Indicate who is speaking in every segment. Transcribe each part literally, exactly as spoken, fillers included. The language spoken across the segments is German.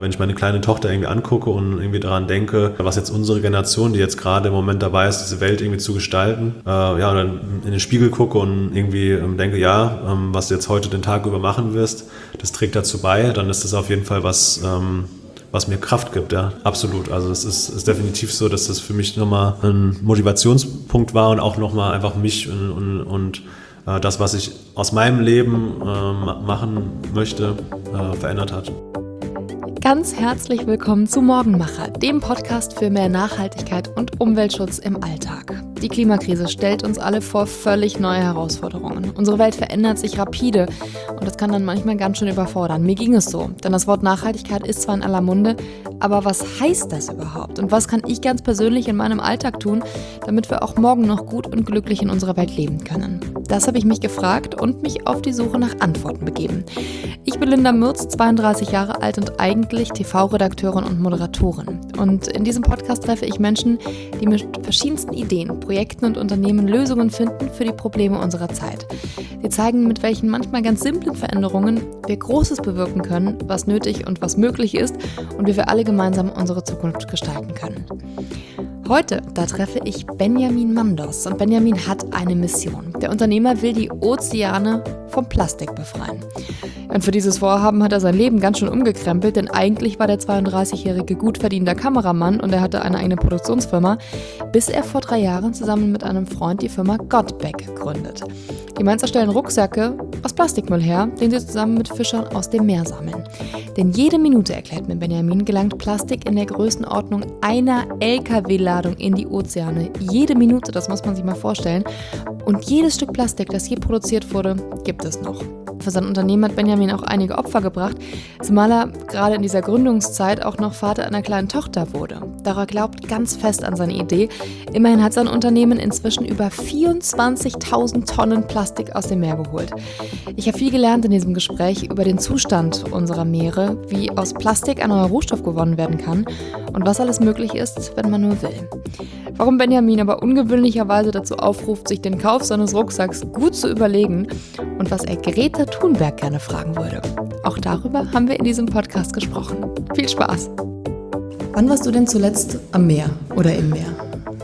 Speaker 1: Wenn ich meine kleine Tochter irgendwie angucke und irgendwie daran denke, was jetzt unsere Generation, die jetzt gerade im Moment dabei ist, diese Welt irgendwie zu gestalten, äh, ja, und dann in den Spiegel gucke und irgendwie ähm, denke, ja, ähm, was du jetzt heute den Tag über machen wirst, das trägt dazu bei, dann ist das auf jeden Fall was, ähm, was mir Kraft gibt, ja, absolut. Also es ist, ist definitiv so, dass das für mich nochmal ein Motivationspunkt war und auch nochmal einfach mich und, und, und äh, das, was ich aus meinem Leben äh, machen möchte, äh, verändert hat.
Speaker 2: Ganz herzlich willkommen zu Morgenmacher, dem Podcast für mehr Nachhaltigkeit und Umweltschutz im Alltag. Die Klimakrise stellt uns alle vor völlig neue Herausforderungen. Unsere Welt verändert sich rapide und das kann dann manchmal ganz schön überfordern. Mir ging es so, denn das Wort Nachhaltigkeit ist zwar in aller Munde, aber was heißt das überhaupt? Und was kann ich ganz persönlich in meinem Alltag tun, damit wir auch morgen noch gut und glücklich in unserer Welt leben können? Das habe ich mich gefragt und mich auf die Suche nach Antworten begeben. Ich bin Linda Mürz, zweiunddreißig Jahre alt und eigentlich T V-Redakteurin und Moderatorin. Und in diesem Podcast treffe ich Menschen, die mit verschiedensten Ideen, Projekten und Unternehmen Lösungen finden für die Probleme unserer Zeit. Sie zeigen, mit welchen manchmal ganz simplen Veränderungen wir Großes bewirken können, was nötig und was möglich ist und wie wir alle gemeinsam unsere Zukunft gestalten können. Heute, da treffe ich Benjamin Mandos und Benjamin hat eine Mission. Der Unternehmer will die Ozeane vom Plastik befreien. Und für dieses Vorhaben hat er sein Leben ganz schön umgekrempelt, denn eigentlich war der zweiunddreißigjährige gut verdienter Kameramann und er hatte eine eigene Produktionsfirma, bis er vor drei Jahren zusammen mit einem Freund die Firma Godback gründet. Die Mainzer stellen Rucksäcke aus Plastikmüll her, den sie zusammen mit Fischern aus dem Meer sammeln. Denn jede Minute, erklärt mir Benjamin, gelangt Plastik in der Größenordnung einer L K W-Ladung in die Ozeane. Jede Minute, das muss man sich mal vorstellen. Und jedes Stück Plastik, das je produziert wurde, gibt es noch. Für sein Unternehmen hat Benjamin auch einige Opfer gebracht, zumal er gerade in dieser Gründungszeit auch noch Vater einer kleinen Tochter wurde. Doch er glaubt ganz fest an seine Idee. Immerhin hat sein Unternehmen inzwischen über vierundzwanzigtausend Tonnen Plastik aus dem Meer geholt. Ich habe viel gelernt in diesem Gespräch über den Zustand unserer Meere, wie aus Plastik ein neuer Rohstoff gewonnen werden kann und was alles möglich ist, wenn man nur will. Warum Benjamin aber ungewöhnlicherweise dazu aufruft, sich den Kauf seines Rucksacks gut zu überlegen und was er Greta Thunberg gerne fragen würde. Auch darüber haben wir in diesem Podcast gesprochen. Viel Spaß! Wann warst du denn zuletzt am Meer oder im Meer?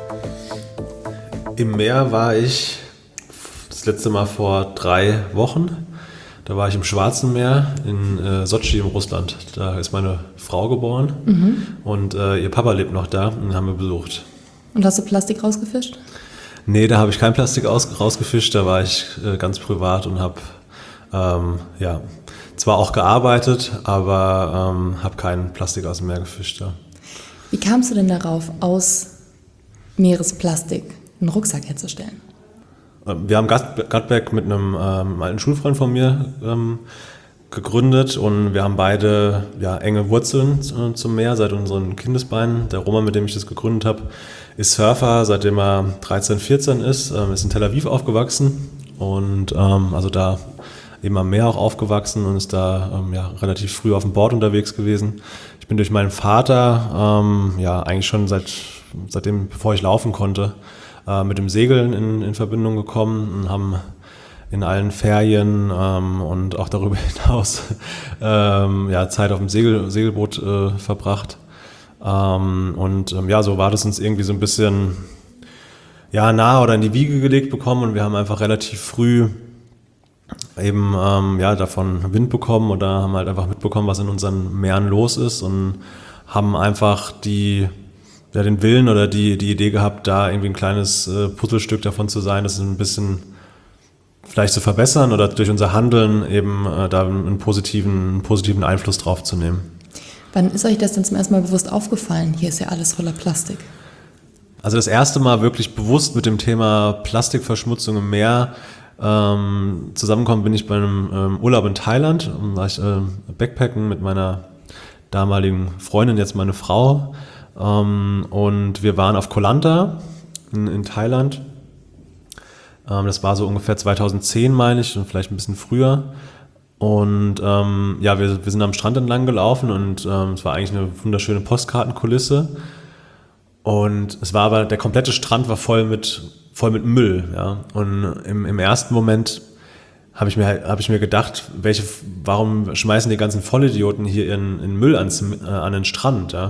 Speaker 1: Im Meer war ich das letzte Mal vor drei Wochen. Da war ich im Schwarzen Meer in äh, Sotschi in Russland. Da ist meine Frau geboren mhm. und äh, ihr Papa lebt noch da und den haben wir besucht.
Speaker 2: Und hast du Plastik rausgefischt?
Speaker 1: Nee, da habe ich kein Plastik aus, rausgefischt. Da war ich äh, ganz privat und habe ähm, ja, zwar auch gearbeitet, aber ähm, habe kein Plastik aus dem Meer gefischt. Ja.
Speaker 2: Wie kamst du denn darauf, aus Meeresplastik einen Rucksack herzustellen?
Speaker 1: Wir haben Godback mit einem ähm, alten Schulfreund von mir ähm, gegründet und wir haben beide ja, enge Wurzeln äh, zum Meer seit unseren Kindesbeinen. Der Roman, mit dem ich das gegründet habe, ist Surfer, seitdem er dreizehn, vierzehn ist, ähm, ist in Tel Aviv aufgewachsen und ähm, also da eben am Meer auch aufgewachsen und ist da ähm, ja, relativ früh auf dem Board unterwegs gewesen. Ich bin durch meinen Vater ähm, ja eigentlich schon seit seitdem, bevor ich laufen konnte, äh, mit dem Segeln in, in Verbindung gekommen und haben in allen Ferien ähm, und auch darüber hinaus ähm, ja, Zeit auf dem Segel, Segelboot äh, verbracht. Ähm, und ähm, ja, so war das uns irgendwie so ein bisschen ja, nah oder in die Wiege gelegt bekommen und wir haben einfach relativ früh eben ähm, ja, davon Wind bekommen oder haben halt einfach mitbekommen, was in unseren Meeren los ist und haben einfach die, ja, den Willen oder die, die Idee gehabt, da irgendwie ein kleines äh, Puzzlestück davon zu sein, das ein bisschen vielleicht zu verbessern oder durch unser Handeln eben äh, da einen positiven, einen positiven Einfluss drauf zu nehmen.
Speaker 2: Wann ist euch das denn zum ersten Mal bewusst aufgefallen? Hier ist ja alles voller Plastik.
Speaker 1: Also das erste Mal wirklich bewusst mit dem Thema Plastikverschmutzung im Meer ähm, zusammengekommen bin ich bei einem ähm, Urlaub in Thailand. Da war ich äh, Backpacken mit meiner damaligen Freundin, jetzt meine Frau. Ähm, und wir waren auf Koh Lanta in, in Thailand. Ähm, das war so ungefähr zweitausendzehn, meine ich, und vielleicht ein bisschen früher. Und ähm, ja, wir, wir sind am Strand entlang gelaufen und ähm, es war eigentlich eine wunderschöne Postkartenkulisse. Und es war aber, der komplette Strand war voll mit, voll mit Müll. Ja. Und im, im ersten Moment habe ich mir habe ich mir gedacht, welche, warum schmeißen die ganzen Vollidioten hier ihren, ihren Müll ans, äh, an den Strand, ja?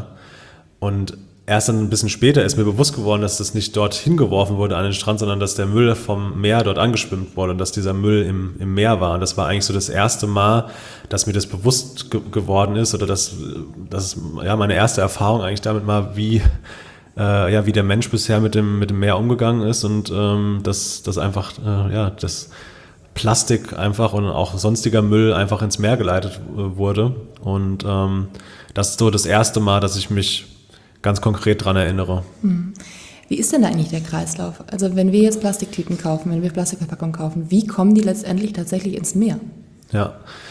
Speaker 1: Und erst dann ein bisschen später ist mir bewusst geworden, dass das nicht dort hingeworfen wurde an den Strand, sondern dass der Müll vom Meer dort angeschwemmt wurde und dass dieser Müll im, im Meer war. Und das war eigentlich so das erste Mal, dass mir das bewusst ge- geworden ist oder dass das ja meine erste Erfahrung eigentlich damit mal, wie äh, ja wie der Mensch bisher mit dem mit dem Meer umgegangen ist und ähm, dass das einfach äh, ja das Plastik einfach und auch sonstiger Müll einfach ins Meer geleitet äh, wurde. Und ähm, das ist so das erste Mal, dass ich mich ganz konkret dran erinnere.
Speaker 2: Hm. Wie ist denn da eigentlich der Kreislauf? Also wenn wir jetzt Plastiktüten kaufen, wenn wir Plastikverpackungen kaufen, wie kommen die letztendlich tatsächlich ins Meer?
Speaker 1: Ja,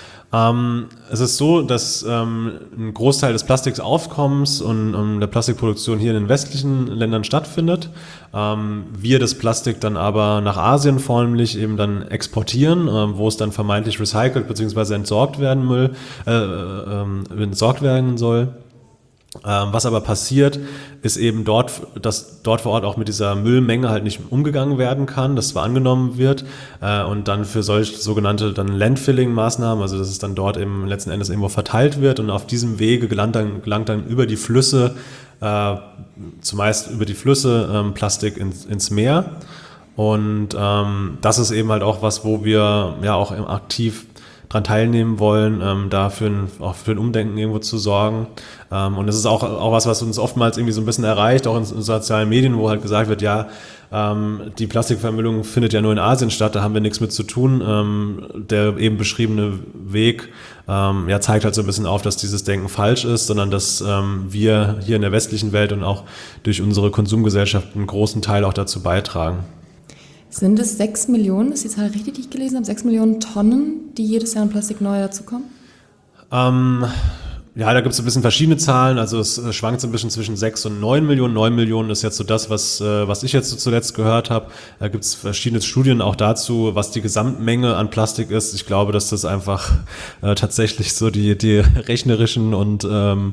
Speaker 1: ähm, es ist so, dass ähm, ein Großteil des Plastiksaufkommens und ähm, der Plastikproduktion hier in den westlichen Ländern stattfindet. Ähm, wir das Plastik dann aber nach Asien vornehmlich eben dann exportieren, ähm, wo es dann vermeintlich recycelt bzw. entsorgt werden Müll, äh, äh, entsorgt werden soll. Ähm, was aber passiert, ist eben dort, dass dort vor Ort auch mit dieser Müllmenge halt nicht umgegangen werden kann, dass zwar angenommen wird äh, und dann für solche sogenannte dann Landfilling-Maßnahmen, also dass es dann dort eben letzten Endes irgendwo verteilt wird und auf diesem Wege gelangt dann, gelangt dann über die Flüsse, äh, zumeist über die Flüsse ähm, Plastik ins, ins Meer. Und ähm, das ist eben halt auch was, wo wir ja auch aktiv dran teilnehmen wollen, ähm, da für ein, auch für ein Umdenken irgendwo zu sorgen. Ähm, und es ist auch, auch was, was uns oftmals irgendwie so ein bisschen erreicht, auch in, in sozialen Medien, wo halt gesagt wird, ja, ähm, die Plastikvermüllung findet ja nur in Asien statt, da haben wir nichts mit zu tun. Ähm, der eben beschriebene Weg ähm, ja, zeigt halt so ein bisschen auf, dass dieses Denken falsch ist, sondern dass ähm, wir hier in der westlichen Welt und auch durch unsere Konsumgesellschaft einen großen Teil auch dazu beitragen.
Speaker 2: Sind es sechs Millionen, ist die Zahl richtig, die ich gelesen habe, sechs Millionen Tonnen, die jedes Jahr an Plastik neu dazukommen?
Speaker 1: Ähm, ja, da gibt es ein bisschen verschiedene Zahlen, also es äh, schwankt so ein bisschen zwischen sechs und neun Millionen. neun Millionen ist jetzt so das, was, äh, was ich jetzt so zuletzt gehört habe. Da gibt es verschiedene Studien auch dazu, was die Gesamtmenge an Plastik ist. Ich glaube, dass das einfach äh, tatsächlich so die, die rechnerischen und ähm,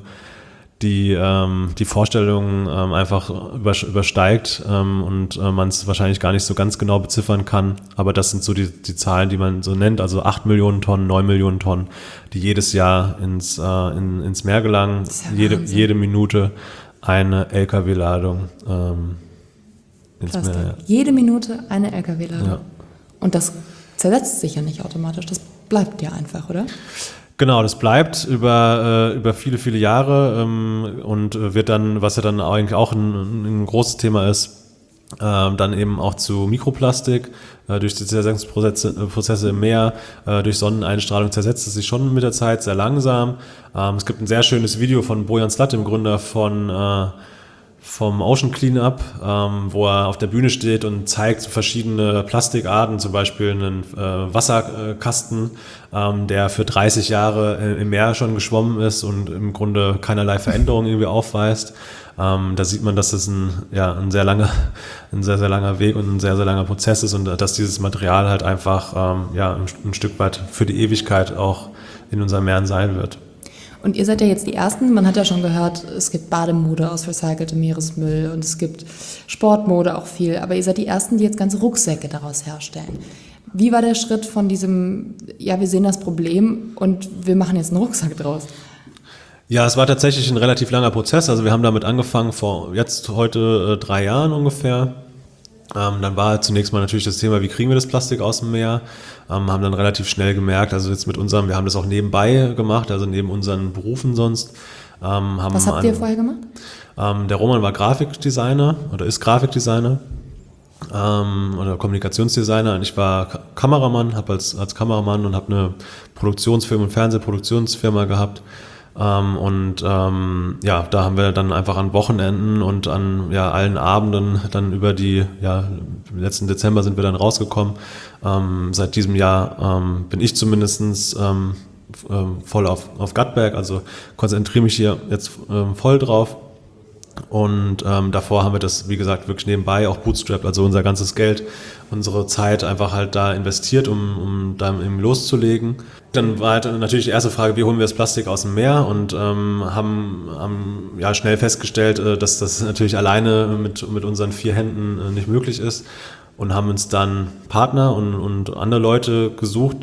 Speaker 1: die ähm, die Vorstellungen ähm, einfach übersteigt ähm, und äh, man es wahrscheinlich gar nicht so ganz genau beziffern kann. Aber das sind so die, die Zahlen, die man so nennt, also acht Millionen Tonnen, neun Millionen Tonnen, die jedes Jahr ins, äh, in, ins Meer gelangen. Ja jede, jede Minute eine L K W-Ladung ähm, ins
Speaker 2: Plastik.
Speaker 1: Meer. Ja.
Speaker 2: Jede Minute eine L K W-Ladung.
Speaker 1: Ja.
Speaker 2: Und das zersetzt sich ja nicht automatisch, das bleibt ja einfach, oder?
Speaker 1: Genau, das bleibt über, äh, über viele, viele Jahre ähm, und wird dann, was ja dann eigentlich auch ein, ein großes Thema ist, äh, dann eben auch zu Mikroplastik. Äh, durch die Zersetzungsprozesse Prozesse im Meer, äh, durch Sonneneinstrahlung zersetzt es sich schon mit der Zeit sehr langsam. Ähm, es gibt ein sehr schönes Video von Bojan Slat, dem Gründer von äh, vom Ocean Cleanup, ähm, wo er auf der Bühne steht und zeigt verschiedene Plastikarten, zum Beispiel einen äh, Wasserkasten, ähm, der für dreißig Jahre äh, im Meer schon geschwommen ist und im Grunde keinerlei Veränderung irgendwie aufweist. Ähm, da sieht man, dass das ein, ja, ein sehr langer, ein sehr, sehr langer Weg und ein sehr, sehr langer Prozess ist und dass dieses Material halt einfach ähm, ja, ein, ein Stück weit für die Ewigkeit auch in unseren Meeren sein wird.
Speaker 2: Und ihr seid ja jetzt die Ersten, man hat ja schon gehört, es gibt Bademode aus recyceltem Meeresmüll und es gibt Sportmode auch viel, aber ihr seid die Ersten, die jetzt ganze Rucksäcke daraus herstellen. Wie war der Schritt von diesem, ja, wir sehen das Problem und wir machen jetzt einen Rucksack draus?
Speaker 1: Ja, es war tatsächlich ein relativ langer Prozess, also wir haben damit angefangen vor jetzt heute äh, drei Jahren ungefähr. Ähm, dann war halt zunächst mal natürlich das Thema, wie kriegen wir das Plastik aus dem Meer, ähm, haben dann relativ schnell gemerkt, also jetzt mit unserem, wir haben das auch nebenbei gemacht, also neben unseren Berufen sonst. Ähm, haben
Speaker 2: Was habt
Speaker 1: an,
Speaker 2: ihr vorher gemacht?
Speaker 1: Ähm, der Roman war Grafikdesigner oder ist Grafikdesigner ähm, oder Kommunikationsdesigner und ich war Ka- Kameramann, habe als, als Kameramann und habe eine Produktionsfirma und Fernsehproduktionsfirma gehabt. Ähm, und ähm, ja, da haben wir dann einfach an Wochenenden und an ja, allen Abenden dann über die, ja, letzten Dezember sind wir dann rausgekommen. Ähm, seit diesem Jahr ähm, bin ich zumindest ähm, voll auf, auf Gutberg, also konzentriere mich hier jetzt ähm, voll drauf. Und ähm, davor haben wir das, wie gesagt, wirklich nebenbei auch bootstrapped, also unser ganzes Geld, unsere Zeit einfach halt da investiert, um, um da eben loszulegen. Dann war halt natürlich die erste Frage, wie holen wir das Plastik aus dem Meer und ähm, haben, haben ja schnell festgestellt, äh, dass das natürlich alleine mit, mit unseren vier Händen äh, nicht möglich ist. und haben uns dann Partner und, und andere Leute gesucht,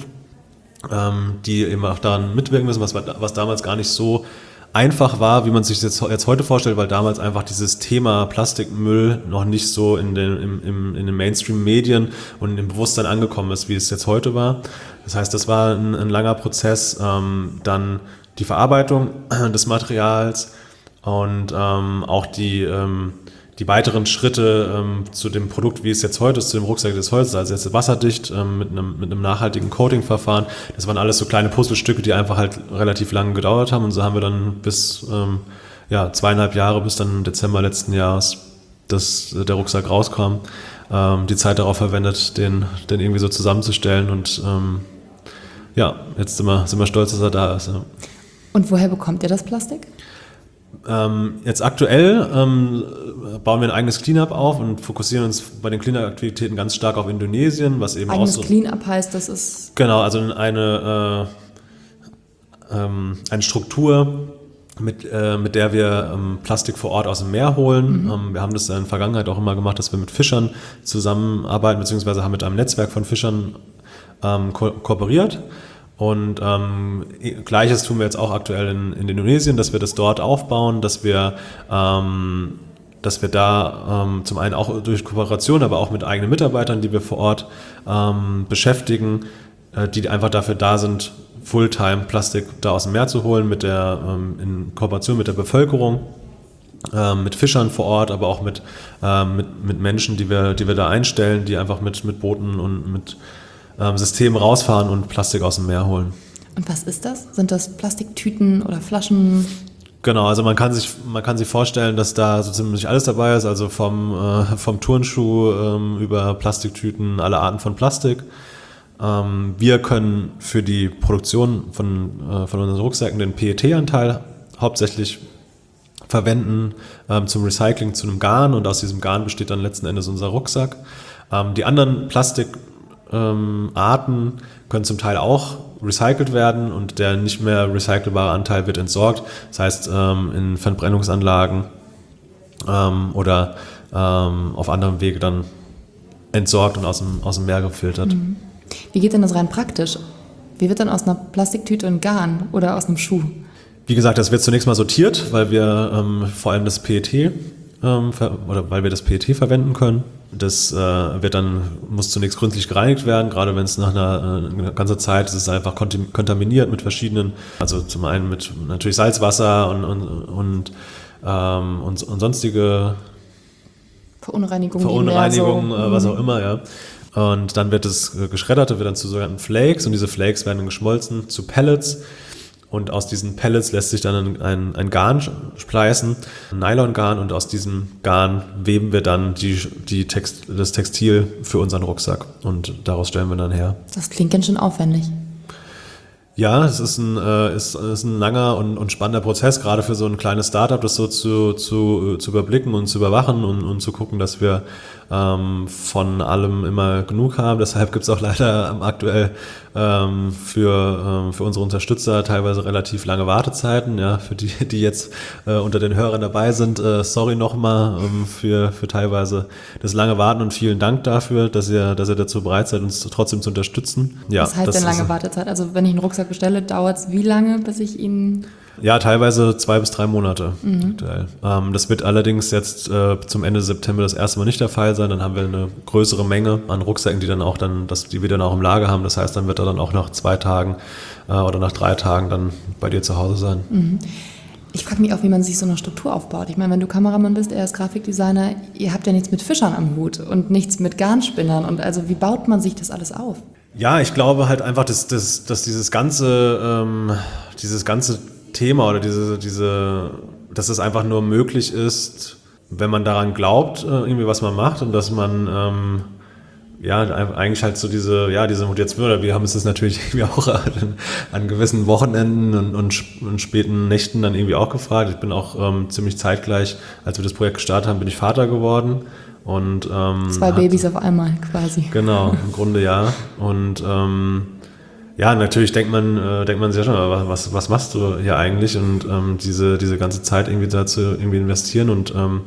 Speaker 1: ähm, die eben auch daran mitwirken müssen, was, was damals gar nicht so einfach war, wie man sich das jetzt heute vorstellt, weil damals einfach dieses Thema Plastikmüll noch nicht so in den, im, im, in den Mainstream-Medien und im Bewusstsein angekommen ist, wie es jetzt heute war. Das heißt, das war ein, ein langer Prozess. Ähm, dann die Verarbeitung des Materials und ähm, auch die, ähm, die weiteren Schritte ähm, zu dem Produkt, wie es jetzt heute ist, zu dem Rucksack des Holzes, also jetzt wasserdicht ähm, mit einem mit einem nachhaltigen Coating-Verfahren. Das waren alles so kleine Puzzlestücke, die einfach halt relativ lange gedauert haben und so haben wir dann bis ähm, ja, zweieinhalb Jahre, bis dann im Dezember letzten Jahres das, der Rucksack rauskam, ähm, die Zeit darauf verwendet, den, den irgendwie so zusammenzustellen und ähm, ja, jetzt sind wir, sind wir stolz, dass er da ist. Ja.
Speaker 2: Und woher bekommt ihr das Plastik?
Speaker 1: Ähm, jetzt aktuell ähm, bauen wir ein eigenes Cleanup auf und fokussieren uns bei den Cleanup-Aktivitäten ganz stark auf Indonesien, was eben
Speaker 2: eigenes
Speaker 1: auch so...
Speaker 2: Cleanup heißt, das ist...
Speaker 1: Genau, also eine, äh, ähm, eine Struktur, mit, äh, mit der wir ähm, Plastik vor Ort aus dem Meer holen. Mhm. Ähm, wir haben das in der Vergangenheit auch immer gemacht, dass wir mit Fischern zusammenarbeiten, beziehungsweise haben mit einem Netzwerk von Fischern ähm, ko- kooperiert. Und ähm, Gleiches tun wir jetzt auch aktuell in, in Indonesien, dass wir das dort aufbauen, dass wir, ähm, dass wir da ähm, zum einen auch durch Kooperation, aber auch mit eigenen Mitarbeitern, die wir vor Ort ähm, beschäftigen, äh, die einfach dafür da sind, Fulltime Plastik da aus dem Meer zu holen, mit der, ähm, in Kooperation mit der Bevölkerung, ähm, mit Fischern vor Ort, aber auch mit, ähm, mit, mit Menschen, die wir, die wir da einstellen, die einfach mit, mit Booten und mit System rausfahren und Plastik aus dem Meer holen.
Speaker 2: Und was ist das? Sind das Plastiktüten oder Flaschen?
Speaker 1: Genau, also man kann sich, man kann sich vorstellen, dass da so ziemlich alles dabei ist, also vom, äh, vom Turnschuh ähm, über Plastiktüten, alle Arten von Plastik. Ähm, wir können für die Produktion von, äh, von unseren Rucksäcken den P E T-Anteil hauptsächlich verwenden ähm, zum Recycling zu einem Garn und aus diesem Garn besteht dann letzten Endes unser Rucksack. Ähm, die anderen Plastik Ähm, Arten können zum Teil auch recycelt werden und der nicht mehr recycelbare Anteil wird entsorgt. Das heißt, ähm, in Verbrennungsanlagen ähm, oder ähm, auf anderem Wege dann entsorgt und aus dem, aus dem Meer gefiltert.
Speaker 2: Mhm. Wie geht denn das rein praktisch? Wie wird dann aus einer Plastiktüte ein Garn oder aus einem Schuh?
Speaker 1: Wie gesagt, das wird zunächst mal sortiert, weil wir ähm, vor allem das P E T ähm, ver- oder weil wir das P E T verwenden können. Das äh, wird dann, muss zunächst gründlich gereinigt werden, gerade wenn es nach einer, äh, einer ganzen Zeit ist, es einfach kontam- kontaminiert mit verschiedenen, also zum einen mit natürlich Salzwasser und, und, und, ähm, und, und sonstige
Speaker 2: Verunreinigungen,
Speaker 1: Verunreinigungen
Speaker 2: so.
Speaker 1: äh, was auch immer, ja. Und dann wird es äh, geschreddert, wird dann zu sogenannten Flakes und diese Flakes werden dann geschmolzen zu Pellets. Und aus diesen Pellets lässt sich dann ein, ein, ein Garn spleißen, ein Nylongarn, und aus diesem Garn weben wir dann die, die Text, das Textil für unseren Rucksack und daraus stellen wir dann her.
Speaker 2: Das klingt ganz schön aufwendig.
Speaker 1: Ja, es ist ein, äh, ist, ist ein langer und, und spannender Prozess, gerade für so ein kleines Startup, das so zu, zu, zu überblicken und zu überwachen und, und zu gucken, dass wir ähm, von allem immer genug haben. Deshalb gibt es auch leider aktuell ähm, für, ähm, für unsere Unterstützer teilweise relativ lange Wartezeiten. Ja, für die, die jetzt äh, unter den Hörern dabei sind, äh, sorry nochmal ähm, für, für teilweise das lange Warten und vielen Dank dafür, dass ihr, dass ihr dazu bereit seid, uns trotzdem zu unterstützen. Ja,
Speaker 2: Was heißt
Speaker 1: das
Speaker 2: denn lange
Speaker 1: ist,
Speaker 2: Wartezeit? Also wenn ich einen Rucksack bestelle, dauert es wie lange, bis ich ihn...
Speaker 1: Ja, teilweise zwei bis drei Monate
Speaker 2: Mhm.
Speaker 1: aktuell. Ähm, das wird allerdings jetzt äh, zum Ende September das erste Mal nicht der Fall sein. Dann haben wir eine größere Menge an Rucksäcken, die dann auch dann, das, die wir dann auch im Lager haben. Das heißt, dann wird er dann auch nach zwei Tagen äh, oder nach drei Tagen dann bei dir zu Hause sein.
Speaker 2: Mhm. Ich frage mich auch, wie man sich so eine Struktur aufbaut. Ich meine, wenn du Kameramann bist, er ist Grafikdesigner, ihr habt ja nichts mit Fischern am Hut und nichts mit Garnspinnern. Und also wie baut man sich das alles auf?
Speaker 1: Ja, ich glaube halt einfach, dass, dass, dass dieses ganze, ähm, dieses ganze Thema oder diese, diese, dass es einfach nur möglich ist, wenn man daran glaubt, irgendwie was man macht, und dass man ähm, ja eigentlich halt so diese, ja, diese Motivation, oder wir haben es das natürlich irgendwie auch an, an gewissen Wochenenden und, und, und späten Nächten dann irgendwie auch gefragt. Ich bin auch ähm, ziemlich zeitgleich, als wir das Projekt gestartet haben, bin ich Vater geworden. Und, ähm,
Speaker 2: Zwei Babys auf einmal quasi.
Speaker 1: Genau, im Grunde ja. Und ähm, ja, natürlich denkt man, äh, denkt man sich ja schon, aber was, was machst du hier eigentlich? Und ähm, diese, diese ganze Zeit irgendwie dazu irgendwie investieren. Und ähm,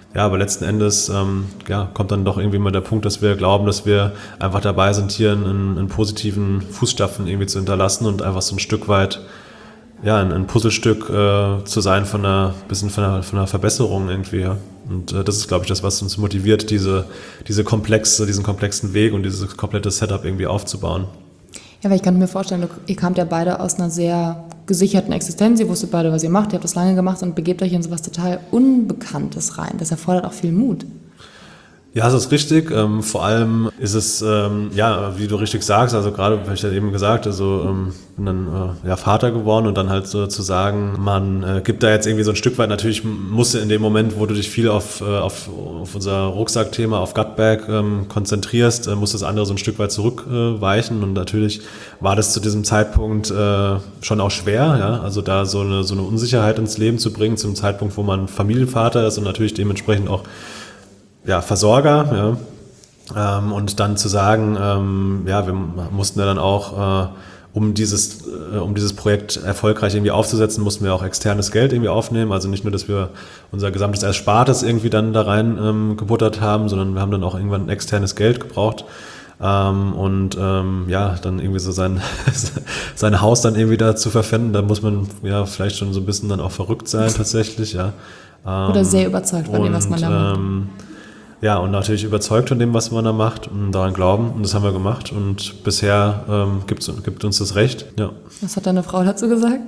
Speaker 1: ja, aber letzten Endes ähm, ja, kommt dann doch irgendwie mal der Punkt, dass wir glauben, dass wir einfach dabei sind, hier einen, einen positiven Fußstapfen irgendwie zu hinterlassen und einfach so ein Stück weit, ja, ein, ein Puzzlestück äh, zu sein von einer bisschen von einer, von einer Verbesserung irgendwie. Ja. Und äh, das ist, glaube ich, das, was uns motiviert, diese, diese komplexe, diesen komplexen Weg und dieses komplette Setup irgendwie aufzubauen.
Speaker 2: Ja, weil ich kann mir vorstellen, ihr kamt ja beide aus einer sehr gesicherten Existenz, ihr wusstet beide, was ihr macht, ihr habt das lange gemacht und begebt euch in so was total Unbekanntes rein. Das erfordert auch viel Mut.
Speaker 1: Ja, das ist richtig. Ähm, vor allem ist es, ähm, ja, wie du richtig sagst, also gerade, habe ich ja eben gesagt, also ähm, bin dann äh, ja, Vater geworden und dann halt so zu sagen, man äh, gibt da jetzt irgendwie so ein Stück weit, natürlich musst du in dem Moment, wo du dich viel auf, äh, auf, auf unser Rucksackthema, auf Gutbag ähm, konzentrierst, äh, muss das andere so ein Stück weit zurückweichen äh, und natürlich war das zu diesem Zeitpunkt äh, schon auch schwer, ja, also da so eine, so eine Unsicherheit ins Leben zu bringen, zum Zeitpunkt, wo man Familienvater ist und natürlich dementsprechend auch ja, Versorger, ja, ähm, und dann zu sagen, ähm, ja, wir mussten ja dann auch, äh, um dieses, äh, um dieses Projekt erfolgreich irgendwie aufzusetzen, mussten wir auch externes Geld irgendwie aufnehmen, also nicht nur, dass wir unser gesamtes Erspartes irgendwie dann da rein ähm, gebuttert haben, sondern wir haben dann auch irgendwann externes Geld gebraucht. Ähm, und ähm, ja, dann irgendwie so sein, sein Haus dann irgendwie da zu verpfänden, da muss man ja vielleicht schon so ein bisschen dann auch verrückt sein tatsächlich, ja. Ähm,
Speaker 2: Oder sehr überzeugt von dem, was man da macht.
Speaker 1: Ähm, Ja, und natürlich überzeugt von dem, was man da macht und daran glauben. Und das haben wir gemacht. Und bisher ähm, gibt's, gibt uns das recht. Ja.
Speaker 2: Was hat deine Frau dazu gesagt?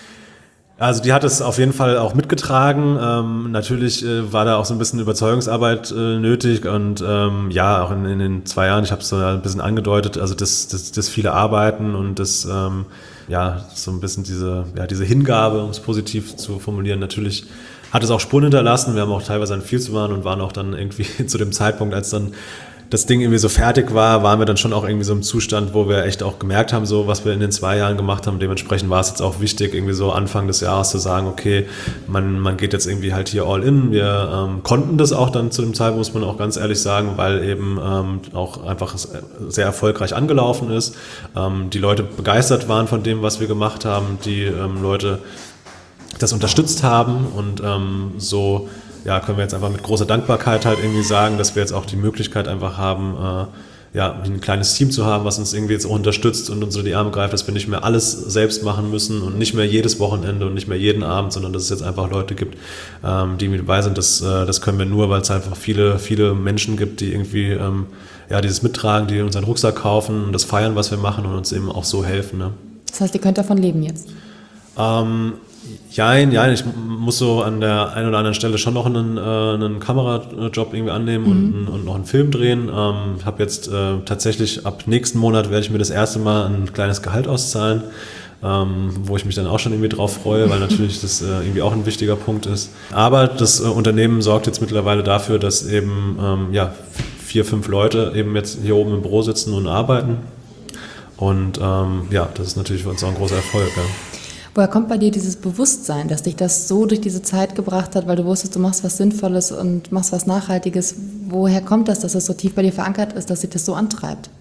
Speaker 1: Also die hat es auf jeden Fall auch mitgetragen. Ähm, natürlich äh, war da auch so ein bisschen Überzeugungsarbeit äh, nötig. Und ähm, ja, auch in, in den zwei Jahren, ich habe es so ein bisschen angedeutet, also das, das, das viele Arbeiten und das, ähm, ja, so ein bisschen diese, ja, diese Hingabe, um es positiv zu formulieren, natürlich hat es auch Spuren hinterlassen. Wir haben auch teilweise an viel zu machen und waren auch dann irgendwie zu dem Zeitpunkt, als dann das Ding irgendwie so fertig war, waren wir dann schon auch irgendwie so im Zustand, wo wir echt auch gemerkt haben, so was wir in den zwei Jahren gemacht haben. Dementsprechend war es jetzt auch wichtig, irgendwie so Anfang des Jahres zu sagen, okay, man, man geht jetzt irgendwie halt hier all in. Wir ähm, konnten das auch dann zu dem Zeitpunkt, muss man auch ganz ehrlich sagen, weil eben ähm, auch einfach sehr erfolgreich angelaufen ist. Ähm, die Leute begeistert waren von dem, was wir gemacht haben. Die ähm, Leute das unterstützt haben und ähm, so ja, können wir jetzt einfach mit großer Dankbarkeit halt irgendwie sagen, dass wir jetzt auch die Möglichkeit einfach haben, äh, ja, ein kleines Team zu haben, was uns irgendwie jetzt auch unterstützt und uns so die Arme greift, dass wir nicht mehr alles selbst machen müssen und nicht mehr jedes Wochenende und nicht mehr jeden Abend, sondern dass es jetzt einfach Leute gibt, ähm, die mit dabei sind. Das, äh, das können wir nur, weil es einfach viele, viele Menschen gibt, die irgendwie ähm, ja, dieses mittragen, die unseren Rucksack kaufen und das feiern, was wir machen und uns eben auch so helfen. Ne?
Speaker 2: Das heißt, ihr könnt davon leben jetzt?
Speaker 1: Ähm, Jein, jein, ich muss so an der einen oder anderen Stelle schon noch einen, äh, einen Kamerajob irgendwie annehmen mhm. und, und noch einen Film drehen. Ähm, ich habe jetzt äh, tatsächlich ab nächsten Monat werde ich mir das erste Mal ein kleines Gehalt auszahlen, ähm, wo ich mich dann auch schon irgendwie drauf freue, weil natürlich das äh, irgendwie auch ein wichtiger Punkt ist. Aber das äh, Unternehmen sorgt jetzt mittlerweile dafür, dass eben ähm, ja, vier, fünf Leute eben jetzt hier oben im Büro sitzen und arbeiten. Und ähm, ja, das ist natürlich für uns auch ein großer Erfolg. Ja.
Speaker 2: Woher kommt bei dir dieses Bewusstsein, dass dich das so durch diese Zeit gebracht hat, weil du wusstest, du machst was Sinnvolles und machst was Nachhaltiges? Woher kommt das, dass das so tief bei dir verankert ist, dass sich das so antreibt?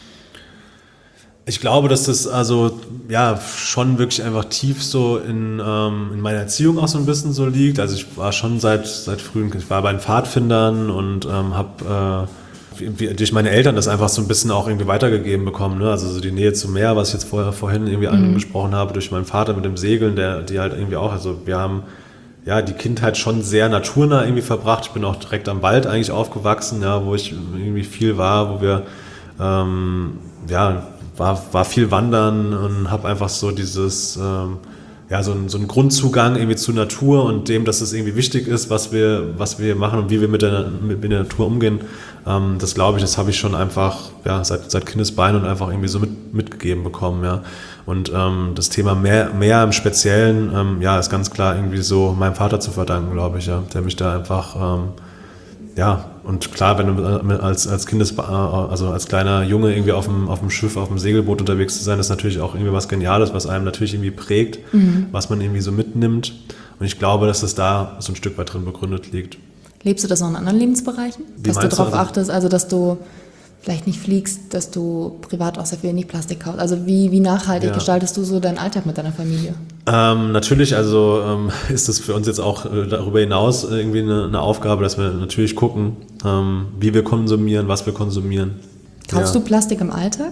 Speaker 1: Ich glaube, dass das also ja schon wirklich einfach tief so in, ähm, in meiner Erziehung auch so ein bisschen so liegt. Also ich war schon seit seit frühen, ich war bei den Pfadfindern und ähm, habe äh, durch meine Eltern das einfach so ein bisschen auch irgendwie weitergegeben bekommen, ne? Also so die Nähe zum Meer, was ich jetzt vorher vorhin irgendwie mhm. angesprochen habe, durch meinen Vater mit dem Segeln, der die halt irgendwie auch, also wir haben ja die Kindheit schon sehr naturnah irgendwie verbracht. Ich bin auch direkt am Wald eigentlich aufgewachsen, ja, wo ich irgendwie viel war, wo wir ähm, ja war war viel wandern und habe einfach so dieses ähm, ja, so ein, so ein Grundzugang irgendwie zur Natur und dem, dass es irgendwie wichtig ist, was wir, was wir machen und wie wir mit der, mit, mit der Natur umgehen. Ähm, das glaube ich, das habe ich schon einfach, ja, seit, seit Kindesbeinen und einfach irgendwie so mit, mitgegeben bekommen, ja. Und ähm, das Thema Meer, Meer im Speziellen, ähm, ja, ist ganz klar irgendwie so meinem Vater zu verdanken, glaube ich, ja, der mich da einfach, ähm, ja, und klar, wenn du als, als Kindes, also als kleiner Junge irgendwie auf dem, auf dem Schiff, auf dem Segelboot unterwegs zu sein, ist natürlich auch irgendwie was Geniales, was einem natürlich irgendwie prägt, mhm. was man irgendwie so mitnimmt. Und ich glaube, dass das da so ein Stück weit drin begründet liegt.
Speaker 2: Lebst du das auch in anderen Lebensbereichen?
Speaker 1: Wie
Speaker 2: dass du darauf
Speaker 1: du? Also,
Speaker 2: achtest, also dass du vielleicht nicht fliegst, dass du privat auch sehr viel nicht Plastik kaufst. Also wie, wie nachhaltig
Speaker 1: Ja.
Speaker 2: gestaltest du so deinen Alltag mit deiner Familie?
Speaker 1: Ähm, natürlich, also ähm, ist es für uns jetzt auch äh, darüber hinaus irgendwie eine, eine Aufgabe, dass wir natürlich gucken, ähm, wie wir konsumieren, was wir konsumieren.
Speaker 2: Kaufst
Speaker 1: ja.
Speaker 2: du Plastik im Alltag?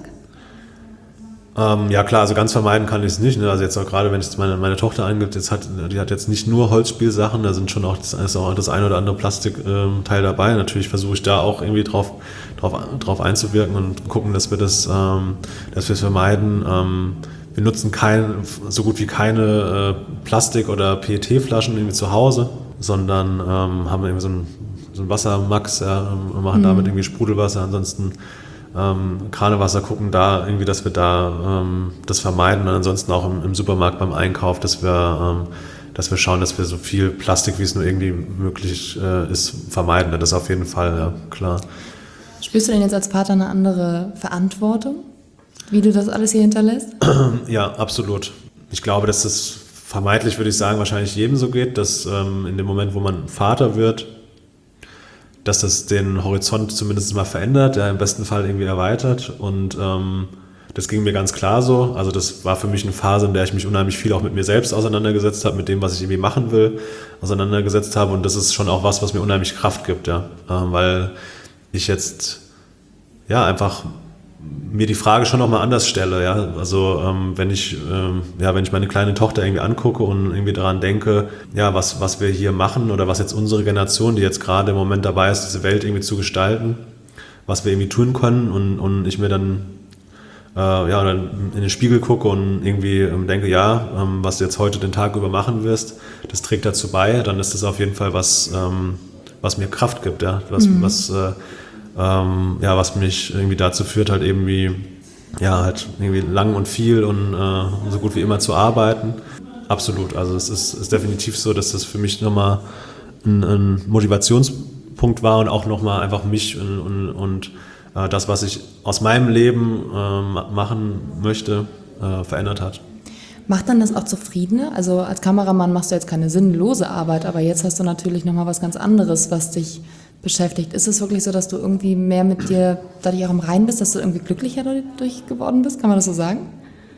Speaker 1: Ähm, ja klar, also ganz vermeiden kann ich es nicht. Ne? Also jetzt auch gerade, wenn ich jetzt meine, meine Tochter angibt, jetzt hat, die hat jetzt nicht nur Holzspielsachen, da sind schon auch das, ist auch das ein oder andere Plastikteil ähm, dabei. Natürlich versuche ich da auch irgendwie drauf, drauf, drauf einzuwirken und gucken, dass wir das, ähm, dass wir es vermeiden. Ähm, wir nutzen kein, so gut wie keine äh, Plastik- oder P E T-Flaschen irgendwie zu Hause, sondern ähm, haben irgendwie so ein, so ein Wassermax, ja, und machen mhm. damit irgendwie Sprudelwasser. Ansonsten Ähm, Kranewasser gucken da irgendwie, dass wir da ähm, das vermeiden und ansonsten auch im, im Supermarkt beim Einkauf, dass wir, ähm, dass wir schauen, dass wir so viel Plastik, wie es nur irgendwie möglich äh, ist, vermeiden. Das ist auf jeden Fall, ja, klar.
Speaker 2: Spürst du denn jetzt als Vater eine andere Verantwortung, wie du das alles hier hinterlässt?
Speaker 1: Ja, absolut. Ich glaube, dass das vermeintlich, würde ich sagen, wahrscheinlich jedem so geht, dass ähm, in dem Moment, wo man Vater wird, dass das den Horizont zumindest mal verändert, ja, im besten Fall irgendwie erweitert und ähm, das ging mir ganz klar so. Also das war für mich eine Phase, in der ich mich unheimlich viel auch mit mir selbst auseinandergesetzt habe, mit dem, was ich irgendwie machen will, auseinandergesetzt habe und das ist schon auch was, was mir unheimlich Kraft gibt, ja, ähm, weil ich jetzt ja einfach mir die Frage schon nochmal anders stelle, ja, also ähm, wenn ich ähm, ja, wenn ich meine kleine Tochter irgendwie angucke und irgendwie daran denke, ja, was, was wir hier machen oder was jetzt unsere Generation, die jetzt gerade im Moment dabei ist, diese Welt irgendwie zu gestalten, was wir irgendwie tun können und, und ich mir dann äh, ja, dann in den Spiegel gucke und irgendwie ähm, denke, ja, ähm, was du jetzt heute den Tag über machen wirst, das trägt dazu bei, dann ist das auf jeden Fall was, ähm, was mir Kraft gibt, ja, was, mhm. was äh, Ähm, ja, was mich irgendwie dazu führt, halt irgendwie, ja, halt irgendwie lang und viel und äh, so gut wie immer zu arbeiten. Absolut, also es ist, ist definitiv so, dass das für mich nochmal ein, ein Motivationspunkt war und auch nochmal einfach mich und, und, und äh, das, was ich aus meinem Leben äh, machen möchte, äh, verändert hat.
Speaker 2: Macht dann das auch zufriedener? Also als Kameramann machst du jetzt keine sinnlose Arbeit, aber jetzt hast du natürlich nochmal was ganz anderes, was dich beschäftigt. Ist es wirklich so, dass du irgendwie mehr mit dir dadurch auch im Reinen bist, dass du irgendwie glücklicher dadurch geworden bist? Kann man das so sagen?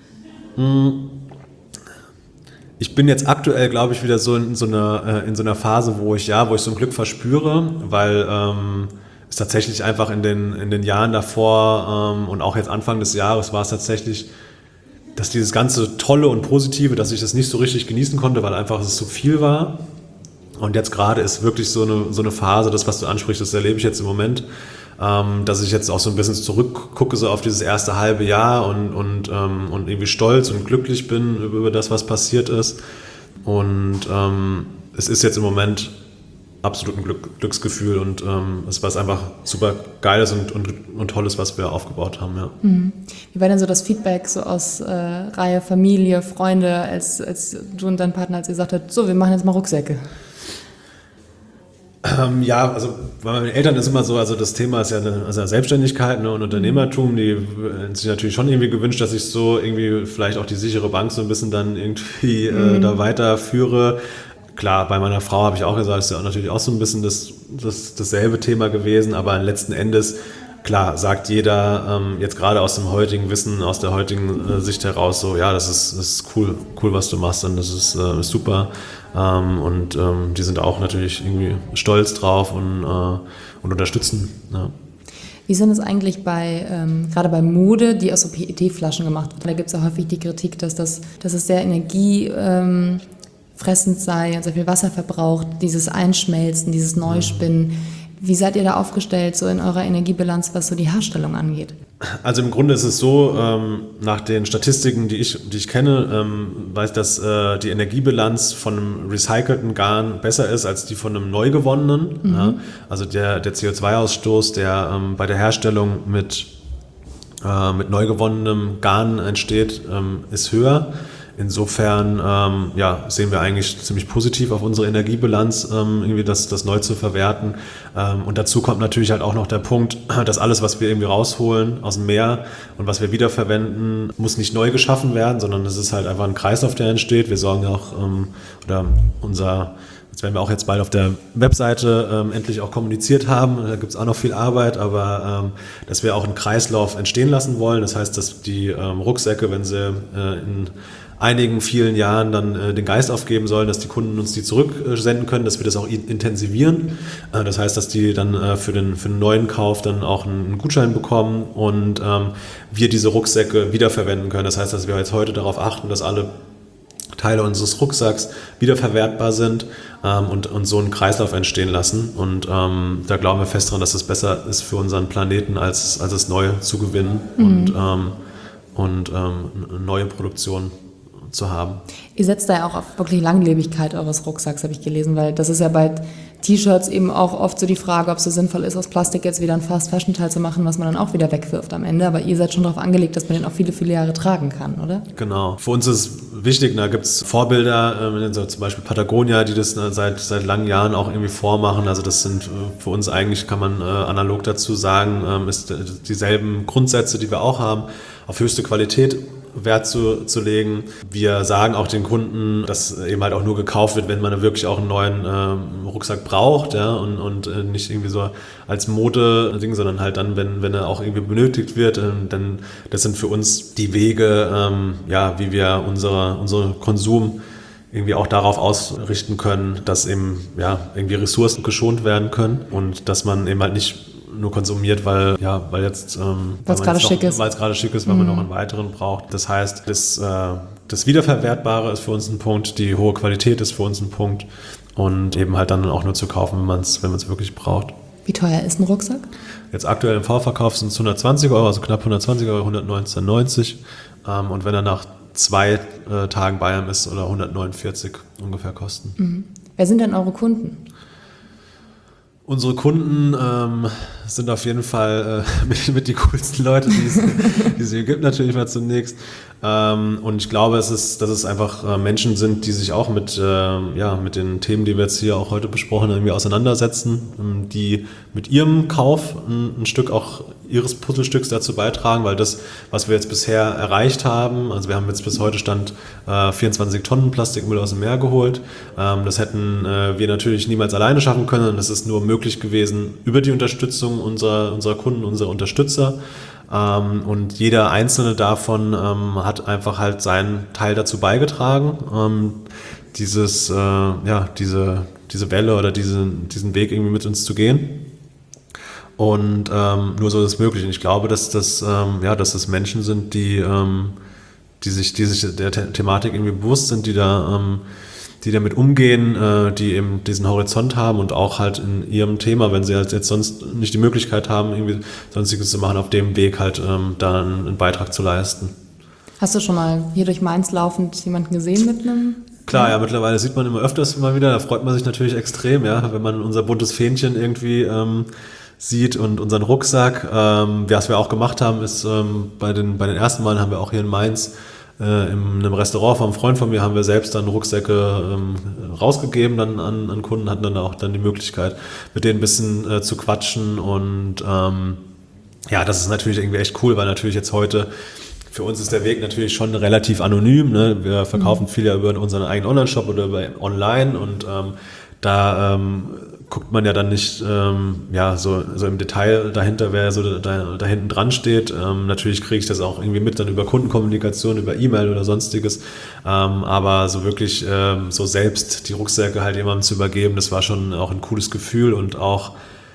Speaker 1: Ich bin jetzt aktuell, glaube ich, wieder so in so einer, in so einer Phase, wo ich ja, wo ich so ein Glück verspüre, weil ähm, es tatsächlich einfach in den, in den Jahren davor ähm, und auch jetzt Anfang des Jahres war es tatsächlich, dass dieses ganze Tolle und Positive, dass ich das nicht so richtig genießen konnte, weil einfach es zu viel war. Und jetzt gerade ist wirklich so eine, so eine Phase, das, was du ansprichst, das erlebe ich jetzt im Moment, ähm, dass ich jetzt auch so ein bisschen zurückgucke so auf dieses erste halbe Jahr und, und, ähm, und irgendwie stolz und glücklich bin über, über das, was passiert ist. Und ähm, es ist jetzt im Moment absolut ein Glück, Glücksgefühl und ähm, es war einfach super Geiles und, und, und Tolles, was wir aufgebaut haben. Ja.
Speaker 2: Mhm. Wie war denn so das Feedback so aus äh, Reihe Familie, Freunde, als, als du und dein Partner, als ihr gesagt habt, so, wir machen jetzt mal Rucksäcke?
Speaker 1: Ähm, ja, also bei meinen Eltern ist immer so, also das Thema ist ja eine, also Selbstständigkeit, ne, und Unternehmertum, die hätten sich natürlich schon irgendwie gewünscht, dass ich so irgendwie vielleicht auch die sichere Bank so ein bisschen dann irgendwie mhm. äh, da weiterführe. Klar, bei meiner Frau habe ich auch gesagt, ist ja auch natürlich auch so ein bisschen das, das, dasselbe Thema gewesen, aber letzten Endes, klar, sagt jeder ähm, jetzt gerade aus dem heutigen Wissen, aus der heutigen äh, Sicht heraus so, ja, das ist, das ist cool, cool, was du machst und das ist, äh, ist super. Ähm, und ähm, die sind auch natürlich irgendwie stolz drauf und, äh, und unterstützen. Ja.
Speaker 2: Wie sind es eigentlich bei, ähm, gerade bei Mode, die aus so P E T-Flaschen gemacht wird? Da gibt es ja häufig die Kritik, dass, das, dass es sehr energiefressend sei und sehr viel Wasser verbraucht, dieses Einschmelzen, dieses Neuspinnen. Wie seid ihr da aufgestellt, so in eurer Energiebilanz, was so die Herstellung angeht?
Speaker 1: Also im Grunde ist es so, ähm, nach den Statistiken, die ich, die ich kenne, ähm, weiß ich, dass äh, die Energiebilanz von einem recycelten Garn besser ist als die von einem neu gewonnenen. Mhm. Ja? Also der, der C O zwei Ausstoß, der ähm, bei der Herstellung mit, äh, mit neu gewonnenem Garn entsteht, ähm, ist höher. Insofern ähm, ja, sehen wir eigentlich ziemlich positiv auf unsere Energiebilanz, ähm, irgendwie das, das neu zu verwerten. Ähm, und dazu kommt natürlich halt auch noch der Punkt, dass alles, was wir irgendwie rausholen aus dem Meer und was wir wiederverwenden, muss nicht neu geschaffen werden, sondern es ist halt einfach ein Kreislauf, der entsteht. Wir sorgen ja auch, ähm, oder unser Das werden wir auch jetzt bald auf der Webseite ähm, endlich auch kommuniziert haben. Da gibt es auch noch viel Arbeit, aber ähm, dass wir auch einen Kreislauf entstehen lassen wollen. Das heißt, dass die ähm, Rucksäcke, wenn sie äh, in einigen vielen Jahren dann äh, den Geist aufgeben sollen, dass die Kunden uns die zurücksenden können, dass wir das auch intensivieren. Äh, das heißt, dass die dann äh, für den für den neuen Kauf dann auch einen Gutschein bekommen und ähm, wir diese Rucksäcke wiederverwenden können. Das heißt, dass wir jetzt heute darauf achten, dass alle Teile unseres Rucksacks wiederverwertbar sind ähm, und, und so einen Kreislauf entstehen lassen. Und ähm, da glauben wir fest dran, dass es besser ist für unseren Planeten, als, als es neu zu gewinnen mhm. und, ähm, und ähm, eine neue Produktion zu haben.
Speaker 2: Ihr setzt da ja auch auf wirklich Langlebigkeit eures Rucksacks, habe ich gelesen, weil das ist ja bei T-Shirts eben auch oft so die Frage, ob es so sinnvoll ist, aus Plastik jetzt wieder ein Fast-Fashion-Teil zu machen, was man dann auch wieder wegwirft am Ende. Aber ihr seid schon darauf angelegt, dass man den auch viele, viele Jahre tragen kann, oder?
Speaker 1: Genau. Für uns ist wichtig, da gibt es Vorbilder, äh, so zum Beispiel Patagonia, die das äh, seit, seit langen Jahren auch irgendwie vormachen. Also das sind äh, für uns eigentlich, kann man äh, analog dazu sagen, äh, ist äh, dieselben Grundsätze, die wir auch haben, auf höchste Qualität Wert zu, zu legen. Wir sagen auch den Kunden, dass eben halt auch nur gekauft wird, wenn man wirklich auch einen neuen ähm, Rucksack braucht, ja, und, und äh, nicht irgendwie so als Mode-Ding, sondern halt dann, wenn, wenn er auch irgendwie benötigt wird, äh, dann, das sind für uns die Wege, ähm, ja, wie wir unsere, unsere Konsum irgendwie auch darauf ausrichten können, dass eben, ja, irgendwie Ressourcen geschont werden können und dass man eben halt nicht nur konsumiert, weil ja, weil jetzt ähm,
Speaker 2: weil es gerade schick ist,
Speaker 1: weil es gerade schick ist, weil mhm. man noch einen weiteren braucht. Das heißt, das, äh, das Wiederverwertbare ist für uns ein Punkt, die hohe Qualität ist für uns ein Punkt und eben halt dann auch nur zu kaufen, wenn man es wenn man es wirklich braucht.
Speaker 2: Wie teuer ist ein Rucksack?
Speaker 1: Jetzt aktuell im Vorverkauf sind es hundertzwanzig Euro, also knapp hundertzwanzig Euro, hundertneunzehn neunzig ähm, und wenn er nach zwei äh, Tagen bei einem ist, oder hundertneunundvierzig ungefähr kosten.
Speaker 2: Mhm. Wer sind denn eure Kunden?
Speaker 1: Unsere Kunden ähm, sind auf jeden Fall äh, mit, mit die coolsten Leute, die es, die es hier gibt, natürlich mal zunächst. Ähm, und ich glaube, es ist, dass es einfach äh, Menschen sind, die sich auch mit, äh, ja, mit den Themen, die wir jetzt hier auch heute besprochen haben, irgendwie auseinandersetzen, ähm, die mit ihrem Kauf ein, ein Stück auch ihres Puzzlestücks dazu beitragen, weil das, was wir jetzt bisher erreicht haben, also wir haben jetzt bis heute Stand äh, vierundzwanzig Tonnen Plastikmüll aus dem Meer geholt. Ähm, das hätten äh, wir natürlich niemals alleine schaffen können und das ist nur möglich gewesen über die Unterstützung unserer, unserer Kunden, unserer Unterstützer. Ähm, und jeder einzelne davon ähm, hat einfach halt seinen Teil dazu beigetragen, ähm, dieses, äh, ja, diese, diese Welle oder diesen, diesen Weg irgendwie mit uns zu gehen. Und ähm, nur so ist es möglich. Und ich glaube, dass das, ähm, ja, dass das Menschen sind, die, ähm, die sich, die sich der The- Thematik irgendwie bewusst sind, die da, ähm, die damit umgehen, äh, die eben diesen Horizont haben und auch halt in ihrem Thema, wenn sie halt jetzt sonst nicht die Möglichkeit haben, irgendwie Sonstiges zu machen, auf dem Weg halt ähm, da einen, einen Beitrag zu leisten.
Speaker 2: Hast du schon mal hier durch Mainz laufend jemanden gesehen mit einem?
Speaker 1: Klar, ja, mittlerweile sieht man immer öfters mal wieder, da freut man sich natürlich extrem, ja, wenn man unser buntes Fähnchen irgendwie ähm, sieht und unseren Rucksack. Ähm, was wir auch gemacht haben, ist ähm, bei den, bei den ersten Malen haben wir auch hier in Mainz äh, in einem Restaurant vom Freund von mir haben wir selbst dann Rucksäcke ähm, rausgegeben dann an, an Kunden, hatten dann auch dann die Möglichkeit, mit denen ein bisschen äh, zu quatschen und ähm, ja, das ist natürlich irgendwie echt cool, weil natürlich jetzt heute für uns ist der Weg natürlich schon relativ anonym, ne? Wir verkaufen mhm. viel ja über unseren eigenen Online-Shop oder über online und ähm, da ähm, guckt man ja dann nicht ähm, ja, so, so im Detail dahinter, wer so da, da hinten dran steht. Ähm, natürlich kriege ich das auch irgendwie mit dann über Kundenkommunikation, über E-Mail oder sonstiges. Ähm, aber so wirklich ähm, so selbst die Rucksäcke halt jemandem zu übergeben, das war schon auch ein cooles Gefühl und auch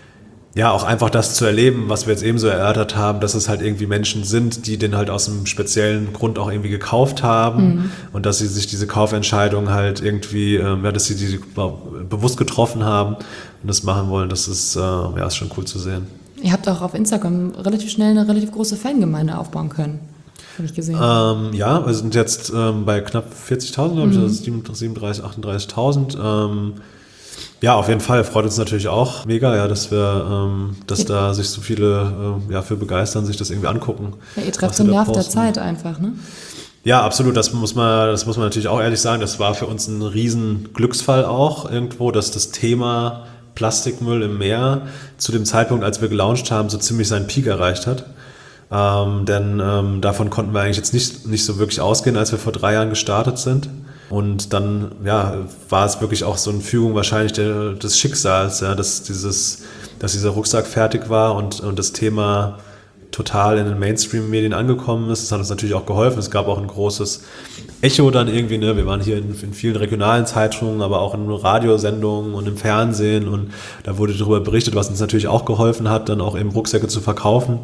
Speaker 1: ja, auch einfach das zu erleben, was wir jetzt eben so erörtert haben, dass es halt irgendwie Menschen sind, die den halt aus einem speziellen Grund auch irgendwie gekauft haben mhm. und dass sie sich diese Kaufentscheidung halt irgendwie, ähm, ja, dass sie die bewusst getroffen haben und das machen wollen, das ist, äh, ja, ist schon cool zu sehen.
Speaker 2: Ihr habt auch auf Instagram relativ schnell eine relativ große Fangemeinde aufbauen können, habe ich gesehen.
Speaker 1: Ähm, ja, wir sind jetzt ähm, bei knapp vierzigtausend, glaube ich, mhm. also siebenunddreißig, achtunddreißigtausend. Ähm, Ja, auf jeden Fall freut uns natürlich auch mega, ja, dass wir, ähm, dass da sich so viele äh, ja, für begeistern, sich das irgendwie angucken.
Speaker 2: Ja, ihr trefft den Nerv der Zeit einfach, ne?
Speaker 1: Ja, absolut. Das muss man, das muss man natürlich auch ehrlich sagen. Das war für uns ein riesen Glücksfall auch irgendwo, dass das Thema Plastikmüll im Meer zu dem Zeitpunkt, als wir gelauncht haben, so ziemlich seinen Peak erreicht hat. Ähm, denn ähm, davon konnten wir eigentlich jetzt nicht, nicht so wirklich ausgehen, als wir vor drei Jahren gestartet sind. Und dann ja, war es wirklich auch so eine Fügung wahrscheinlich der, des Schicksals, ja, dass, dieses, dass dieser Rucksack fertig war und, und das Thema total in den Mainstream-Medien angekommen ist. Das hat uns natürlich auch geholfen. Es gab auch ein großes Echo dann irgendwie. Ne? Wir waren hier in, in vielen regionalen Zeitungen, aber auch in Radiosendungen und im Fernsehen. Und da wurde darüber berichtet, was uns natürlich auch geholfen hat, dann auch eben Rucksäcke zu verkaufen.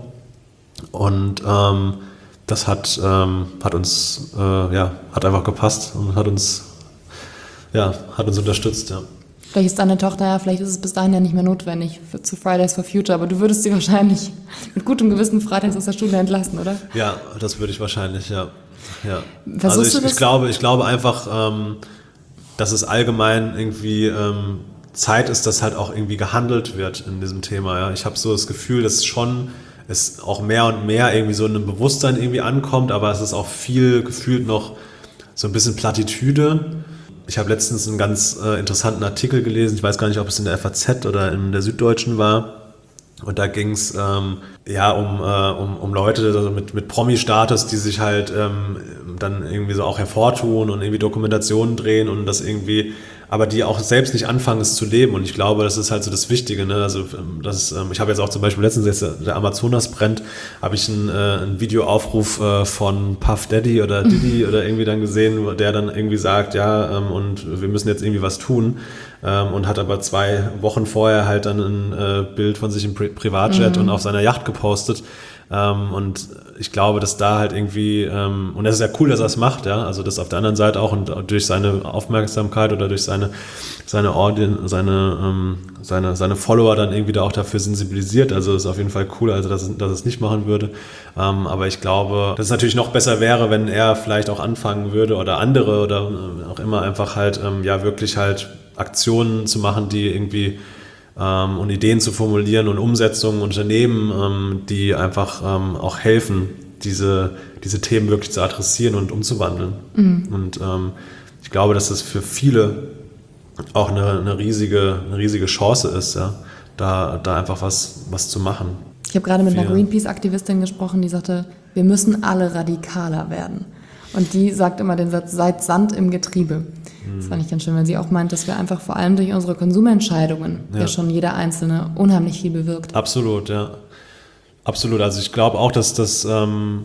Speaker 1: Und ähm, das hat, ähm, hat uns, äh, ja, hat einfach gepasst und hat uns, ja, hat uns unterstützt, ja.
Speaker 2: Vielleicht ist deine Tochter ja, vielleicht ist es bis dahin ja nicht mehr notwendig für, zu Fridays for Future, aber du würdest sie wahrscheinlich mit gutem Gewissen freitags aus der Schule entlassen, oder?
Speaker 1: Ja, das würde ich wahrscheinlich, ja. ja.
Speaker 2: Versuchst
Speaker 1: also ich,
Speaker 2: du das?
Speaker 1: ich glaube, ich glaube einfach, ähm, dass es allgemein irgendwie ähm, Zeit ist, dass halt auch irgendwie gehandelt wird in diesem Thema. Ja. Ich habe so das Gefühl, dass schon es auch mehr und mehr irgendwie so in einem Bewusstsein irgendwie ankommt, aber es ist auch viel gefühlt noch so ein bisschen Plattitüde. Ich habe letztens einen ganz äh, interessanten Artikel gelesen, ich weiß gar nicht, ob es in der F A Z oder in der Süddeutschen war. Und da ging es ähm, ja um, äh, um, um Leute also mit, mit Promi-Status, die sich halt ähm, dann irgendwie so auch hervortun und irgendwie Dokumentationen drehen und das irgendwie, aber die auch selbst nicht anfangen, es zu leben. Und ich glaube, das ist halt so das Wichtige. Ne? Also das ist, ähm, ich habe jetzt auch zum Beispiel letztens, jetzt der Amazonas brennt, habe ich einen, äh, einen Videoaufruf äh, von Puff Daddy oder Diddy oder irgendwie dann gesehen, der dann irgendwie sagt, ja, ähm, und wir müssen jetzt irgendwie was tun. Ähm, und hat aber zwei Wochen vorher halt dann ein äh, Bild von sich im Pri- Privatjet mhm. und auf seiner Yacht gepostet. Ähm, und ich glaube, dass da halt irgendwie, ähm, und das ist ja cool, dass er es macht, ja, also das auf der anderen Seite auch und durch seine Aufmerksamkeit oder durch seine, seine Audience, seine, ähm, seine, seine Follower dann irgendwie da auch dafür sensibilisiert, also ist auf jeden Fall cool, also dass, dass er es nicht machen würde, ähm, aber ich glaube, dass es natürlich noch besser wäre, wenn er vielleicht auch anfangen würde oder andere oder auch immer einfach halt, ähm, ja, wirklich halt Aktionen zu machen, die irgendwie ähm, und Ideen zu formulieren und Umsetzungen, Unternehmen, ähm, die einfach ähm, auch helfen, diese, diese Themen wirklich zu adressieren und umzuwandeln. Mhm. Und ähm, ich glaube, dass das für viele auch eine, eine, riesige, eine riesige Chance ist, ja, da, da einfach was, was zu machen.
Speaker 2: Ich habe gerade mit einer Greenpeace-Aktivistin gesprochen, die sagte, wir müssen alle radikaler werden. Und die sagt immer den Satz, seid Sand im Getriebe. Das fand ich ganz schön, weil sie auch meint, dass wir einfach vor allem durch unsere Konsumentscheidungen ja, ja schon jeder Einzelne unheimlich viel bewirkt.
Speaker 1: Absolut, ja. Absolut. Also ich glaube auch, dass das, ähm,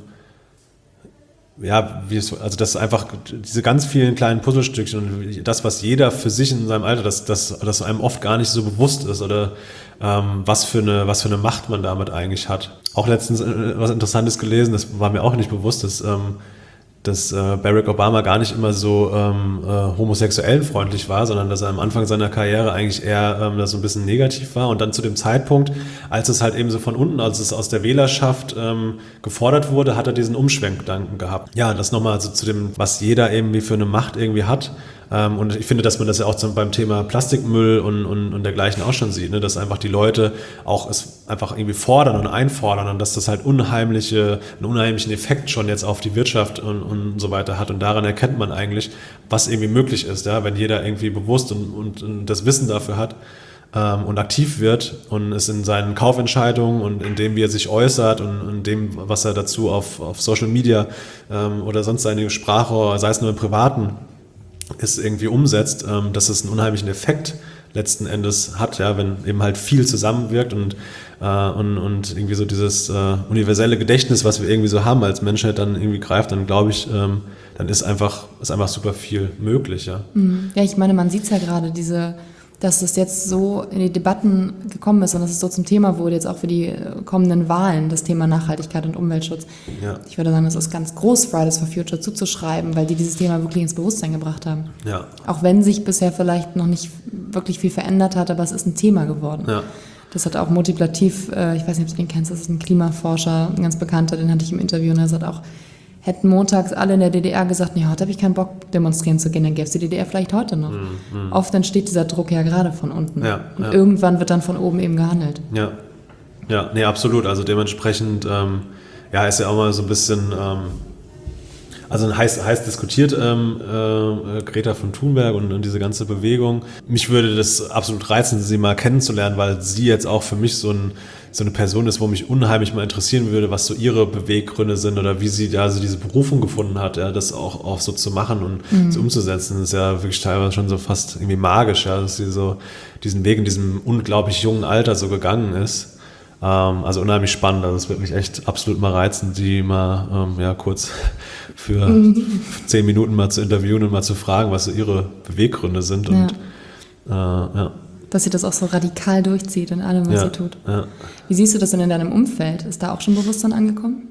Speaker 1: ja, wie es, also dass einfach diese ganz vielen kleinen Puzzlestückchen und das, was jeder für sich in seinem Alter, dass das, das einem oft gar nicht so bewusst ist oder ähm, was für eine, was für eine Macht man damit eigentlich hat. Auch letztens äh, was Interessantes gelesen, das war mir auch nicht bewusst, dass ähm, dass äh, Barack Obama gar nicht immer so ähm, äh, homosexuellenfreundlich war, sondern dass er am Anfang seiner Karriere eigentlich eher ähm, das so ein bisschen negativ war und dann zu dem Zeitpunkt, als es halt eben so von unten, als es aus der Wählerschaft ähm, gefordert wurde, hat er diesen Umschwenkgedanken gehabt. Ja, das nochmal also zu dem, was jeder irgendwie für eine Macht irgendwie hat. Ähm, und ich finde, dass man das ja auch zum, beim Thema Plastikmüll und, und, und dergleichen auch schon sieht, ne? Dass einfach die Leute auch es einfach irgendwie fordern und einfordern und dass das halt unheimliche, einen unheimlichen Effekt schon jetzt auf die Wirtschaft und, und so weiter hat. Und daran erkennt man eigentlich, was irgendwie möglich ist, ja? Wenn jeder irgendwie bewusst und, und, und das Wissen dafür hat ähm, und aktiv wird und es in seinen Kaufentscheidungen und in dem, wie er sich äußert und in dem, was er dazu auf, auf Social Media ähm, oder sonst seine Sprache, sei es nur im Privaten, es irgendwie umsetzt, ähm, dass es einen unheimlichen Effekt letzten Endes hat, ja, wenn eben halt viel zusammenwirkt und, äh, und, und irgendwie so dieses äh, universelle Gedächtnis, was wir irgendwie so haben als Menschheit, dann irgendwie greift, dann glaube ich, ähm, dann ist einfach, ist einfach super viel möglich, ja.
Speaker 2: Ja, ich meine, man sieht es ja gerade, diese, dass es jetzt so in die Debatten gekommen ist und dass es so zum Thema wurde, jetzt auch für die kommenden Wahlen, das Thema Nachhaltigkeit und Umweltschutz. Ja. Ich würde sagen, das ist ganz groß Fridays for Future zuzuschreiben, weil die dieses Thema wirklich ins Bewusstsein gebracht haben. Ja. Auch wenn sich bisher vielleicht noch nicht wirklich viel verändert hat, aber es ist ein Thema geworden. Ja. Das hat auch motivativ, ich weiß nicht, ob du den kennst, das ist ein Klimaforscher, ein ganz bekannter, den hatte ich im Interview und er sagt auch, hätten montags alle in der D D R gesagt, nee, heute habe ich keinen Bock, demonstrieren zu gehen, dann gäbe es die D D R vielleicht heute noch. Mm, mm. Oft entsteht dieser Druck ja gerade von unten. Ja, und ja. irgendwann wird dann von oben eben gehandelt.
Speaker 1: Ja, ja, nee, absolut. Also dementsprechend, ähm, ja, ist ja auch mal so ein bisschen, ähm, Also heiß, heiß diskutiert ähm, äh, Greta von Thunberg und, und diese ganze Bewegung. Mich würde das absolut reizen, sie mal kennenzulernen, weil sie jetzt auch für mich so, ein, so eine Person ist, wo mich unheimlich mal interessieren würde, was so ihre Beweggründe sind oder wie sie da so diese Berufung gefunden hat, ja, das auch, auch so zu machen und mhm. so umzusetzen. Das ist ja wirklich teilweise schon so fast irgendwie magisch, ja, dass sie so diesen Weg in diesem unglaublich jungen Alter so gegangen ist. Also unheimlich spannend, also es wird mich echt absolut mal reizen, die mal ähm, ja, kurz für mhm. zehn Minuten mal zu interviewen und mal zu fragen, was so ihre Beweggründe sind.
Speaker 2: Ja.
Speaker 1: Und, äh, ja.
Speaker 2: Dass sie das auch so radikal durchzieht in allem, was
Speaker 1: ja,
Speaker 2: sie tut.
Speaker 1: Ja.
Speaker 2: Wie siehst du das denn in deinem Umfeld? Ist da auch schon Bewusstsein angekommen?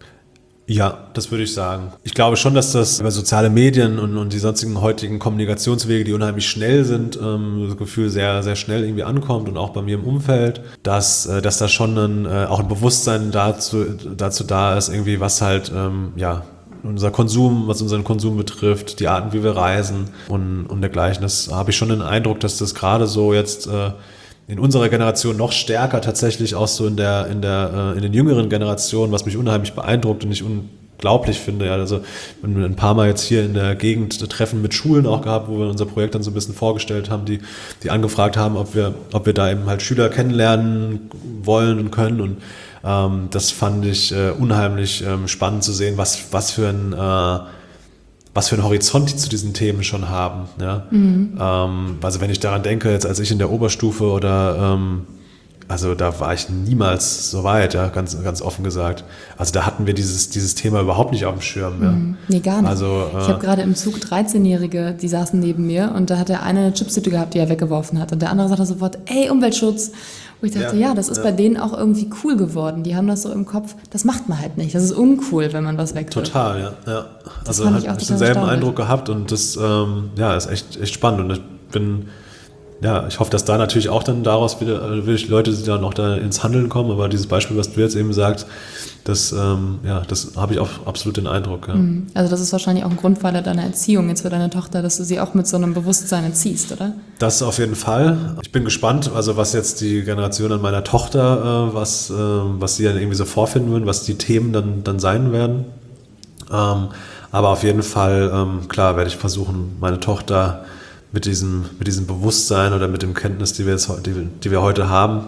Speaker 1: Ja, das würde ich sagen. Ich glaube schon, dass das über soziale Medien und, und die sonstigen heutigen Kommunikationswege, die unheimlich schnell sind, ähm, das Gefühl sehr, sehr schnell irgendwie ankommt und auch bei mir im Umfeld, dass, äh, dass da schon ein, äh, auch ein Bewusstsein dazu, dazu da ist, irgendwie was halt, ähm, ja, unser Konsum, was unseren Konsum betrifft, die Arten, wie wir reisen und, und dergleichen. Das habe ich schon den Eindruck, dass das gerade so jetzt äh, in unserer Generation noch stärker tatsächlich auch so in der in der in den jüngeren Generationen, was mich unheimlich beeindruckt und ich unglaublich finde. Ja, also wir haben ein paar Mal jetzt hier in der Gegend Treffen mit Schulen auch gehabt, wo wir unser Projekt dann so ein bisschen vorgestellt haben, die die angefragt haben, ob wir ob wir da eben halt Schüler kennenlernen wollen und können und ähm, das fand ich äh, unheimlich ähm, spannend zu sehen, was was für ein äh, was für einen Horizont die zu diesen Themen schon haben. Ja? Mhm. Ähm, also wenn ich daran denke, jetzt als ich in der Oberstufe oder ähm, also da war ich niemals so weit, ja, ganz, ganz offen gesagt. Also da hatten wir dieses, dieses Thema überhaupt nicht auf dem Schirm. Ja?
Speaker 2: Mhm. Nee, gar nicht.
Speaker 1: Also, äh,
Speaker 2: ich habe gerade im Zug dreizehnjährige, die saßen neben mir und da hat der eine eine Chipstüte gehabt, die er weggeworfen hat und der andere sagte sofort, ey, Umweltschutz. Wo ich dachte, ja, ja das ist ja. bei denen auch irgendwie cool geworden. Die haben das so im Kopf, das macht man halt nicht. Das ist uncool, wenn man was wegwirft.
Speaker 1: Total, ja. ja. Also hat ich denselben Eindruck gehabt und das ähm, ja, ist echt, echt spannend. Und ich bin, ja, ich hoffe, dass da natürlich auch dann daraus wieder also wirklich Leute, die dann auch da ins Handeln kommen. Aber dieses Beispiel, was du jetzt eben sagst, das, ähm, ja, das habe ich auch absolut den Eindruck. Ja.
Speaker 2: Also das ist wahrscheinlich auch ein Grundpfeiler deiner Erziehung jetzt für deine Tochter, dass du sie auch mit so einem Bewusstsein erziehst, oder?
Speaker 1: Das auf jeden Fall. Ich bin gespannt, also was jetzt die Generation an meiner Tochter, äh, was, äh, was sie dann irgendwie so vorfinden würden, was die Themen dann, dann sein werden. Ähm, aber auf jeden Fall, ähm, klar, werde ich versuchen, meine Tochter mit diesem, mit diesem Bewusstsein oder mit dem Kenntnis, die wir jetzt, die, die wir heute haben,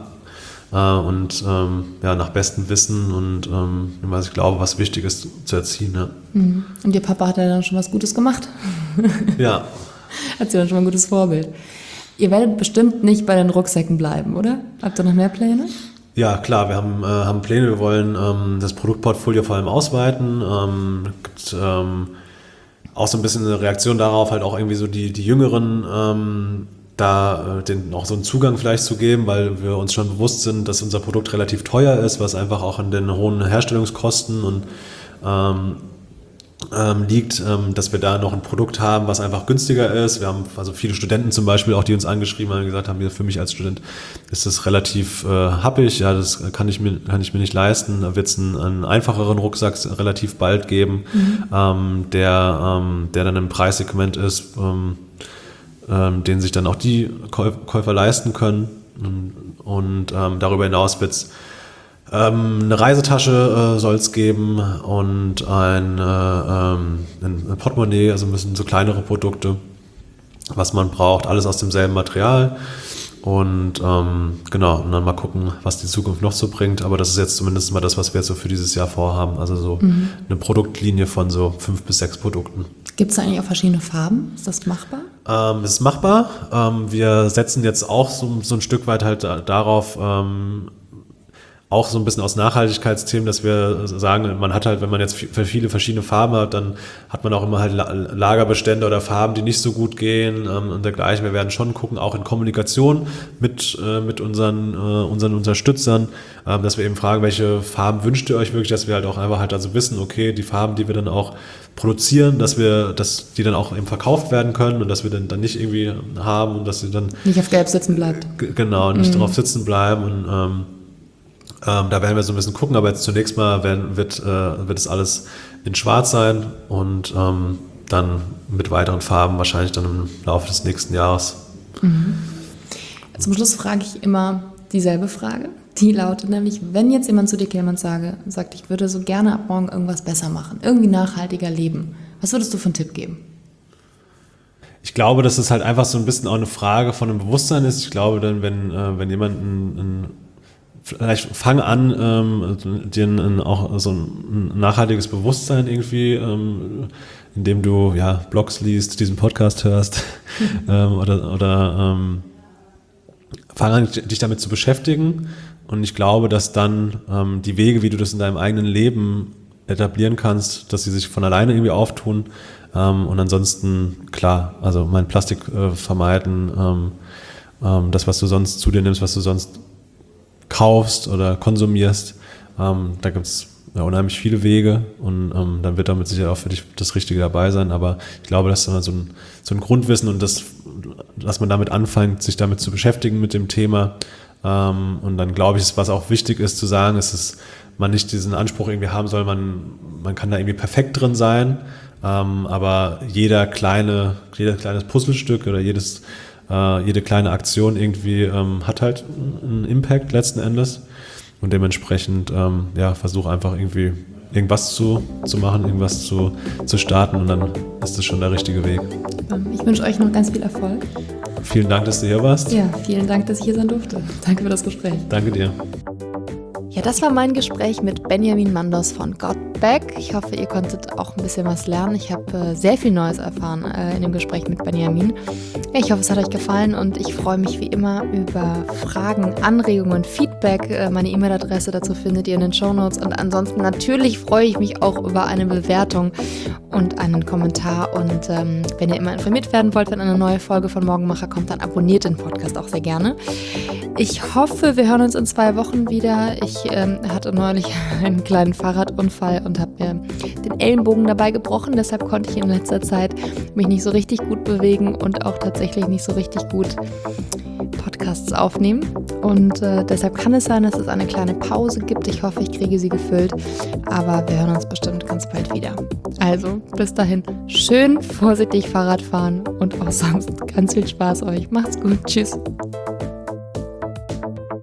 Speaker 1: und ähm, ja, nach bestem Wissen und ähm, was ich glaube, was wichtig ist, zu erziehen. Ja.
Speaker 2: Und ihr Papa hat ja dann schon was Gutes gemacht.
Speaker 1: Ja.
Speaker 2: Hat sie dann schon mal ein gutes Vorbild. Ihr werdet bestimmt nicht bei den Rucksäcken bleiben, oder? Habt ihr noch mehr Pläne?
Speaker 1: Ja, klar, wir haben, äh, haben Pläne. Wir wollen ähm, das Produktportfolio vor allem ausweiten. Ähm, gibt ähm, auch so ein bisschen eine Reaktion darauf, halt auch irgendwie so die, die Jüngeren ähm, da äh, den auch so einen Zugang vielleicht zu geben, weil wir uns schon bewusst sind, dass unser Produkt relativ teuer ist, was einfach auch an den hohen Herstellungskosten und ähm, ähm, liegt, ähm, dass wir da noch ein Produkt haben, was einfach günstiger ist. Wir haben also viele Studenten zum Beispiel auch, die uns angeschrieben haben und gesagt haben, für mich als Student ist das relativ äh, happig, ja, das kann ich mir, kann ich mir nicht leisten. Da wird es einen, einen einfacheren Rucksack relativ bald geben, mhm. ähm, der, ähm, der dann im Preissegment ist, ähm, ähm, den sich dann auch die Käufer leisten können. Und, und ähm, darüber hinaus wird es ähm, eine Reisetasche äh, soll es geben und ein, äh, ähm, ein Portemonnaie, also müssen so kleinere Produkte, was man braucht, alles aus demselben Material. Und ähm, genau, und dann mal gucken, was die Zukunft noch so bringt. Aber das ist jetzt zumindest mal das, was wir jetzt so für dieses Jahr vorhaben. Also so mhm. eine Produktlinie von so fünf bis sechs Produkten.
Speaker 2: Gibt es eigentlich auch verschiedene Farben? Ist das machbar?
Speaker 1: Ähm, es ist machbar. Ähm, wir setzen jetzt auch so, so ein Stück weit halt darauf, ähm, auch so ein bisschen aus Nachhaltigkeitsthemen, dass wir sagen, man hat halt, wenn man jetzt viele verschiedene Farben hat, dann hat man auch immer halt Lagerbestände oder Farben, die nicht so gut gehen ähm, und dergleichen. Wir werden schon gucken, auch in Kommunikation mit, äh, mit unseren, äh, unseren Unterstützern, äh, dass wir eben fragen, welche Farben wünscht ihr euch wirklich, dass wir halt auch einfach halt also wissen, okay, die Farben, die wir dann auch produzieren, dass wir, dass die dann auch eben verkauft werden können und dass wir dann, dann nicht irgendwie haben und dass sie dann
Speaker 2: nicht auf Gelb sitzen bleibt.
Speaker 1: G- genau, nicht mhm. drauf sitzen bleiben und ähm, Ähm, da werden wir so ein bisschen gucken, aber jetzt zunächst mal werden, wird, äh, wird es alles in Schwarz sein und ähm, dann mit weiteren Farben wahrscheinlich dann im Laufe des nächsten Jahres.
Speaker 2: Mhm. Zum Schluss frage ich immer dieselbe Frage, die lautet nämlich, wenn jetzt jemand zu dir käme und sage, sagt, ich würde so gerne ab morgen irgendwas besser machen, irgendwie nachhaltiger leben, was würdest du für einen Tipp geben?
Speaker 1: Ich glaube, dass es halt einfach so ein bisschen auch eine Frage von einem Bewusstsein ist. Ich glaube, dann, wenn, äh, wenn jemand ein, ein vielleicht fang an, ähm, dir ein, auch so ein nachhaltiges Bewusstsein irgendwie, ähm, indem du ja Blogs liest, diesen Podcast hörst mhm. ähm, oder, oder ähm, fang an, dich damit zu beschäftigen. Und ich glaube, dass dann ähm, die Wege, wie du das in deinem eigenen Leben etablieren kannst, dass sie sich von alleine irgendwie auftun. Ähm, und ansonsten, klar, also mein Plastik äh, vermeiden, ähm, ähm, das, was du sonst zu dir nimmst, was du sonst kaufst oder konsumierst, ähm, da gibt es ja, unheimlich viele Wege und ähm, dann wird damit sicher auch für dich das Richtige dabei sein, aber ich glaube, das ist immer so ein, so ein Grundwissen und das, dass man damit anfängt, sich damit zu beschäftigen mit dem Thema ähm, und dann glaube ich, was auch wichtig ist zu sagen, ist, dass man nicht diesen Anspruch irgendwie haben soll, man, man kann da irgendwie perfekt drin sein, ähm, aber jeder kleine, jeder kleines Puzzlestück oder jedes Uh, jede kleine Aktion irgendwie ähm, hat halt einen Impact letzten Endes und dementsprechend ähm, ja, versuche einfach irgendwie irgendwas zu, zu machen, irgendwas zu, zu starten und dann ist das schon der richtige Weg.
Speaker 2: Ich wünsche euch noch ganz viel Erfolg.
Speaker 1: Vielen Dank, dass du hier warst.
Speaker 2: Ja, vielen Dank, dass ich hier sein durfte. Danke für das Gespräch.
Speaker 1: Danke dir.
Speaker 2: Ja, das war mein Gespräch mit Benjamin Manders von Gotback. Ich hoffe, ihr konntet auch ein bisschen was lernen. Ich habe äh, sehr viel Neues erfahren äh, in dem Gespräch mit Benjamin. Ja, ich hoffe, es hat euch gefallen und ich freue mich wie immer über Fragen, Anregungen, Feedback. Äh, meine E-Mail-Adresse dazu findet ihr in den Shownotes. Und ansonsten natürlich freue ich mich auch über eine Bewertung und einen Kommentar. Und ähm, wenn ihr immer informiert werden wollt, wenn eine neue Folge von Morgenmacher kommt, dann abonniert den Podcast auch sehr gerne. Ich hoffe, wir hören uns in zwei Wochen wieder. Ich ähm, hatte neulich einen kleinen Fahrradunfall und habe mir den Ellenbogen dabei gebrochen. Deshalb konnte ich in letzter Zeit mich nicht so richtig gut bewegen und auch tatsächlich nicht so richtig gut Podcasts aufnehmen. Und äh, deshalb kann es sein, dass es eine kleine Pause gibt. Ich hoffe, ich kriege sie gefüllt. Aber wir hören uns bestimmt ganz bald wieder. Also bis dahin, schön vorsichtig Fahrrad fahren und auch sonst ganz viel Spaß euch. Macht's gut. Tschüss.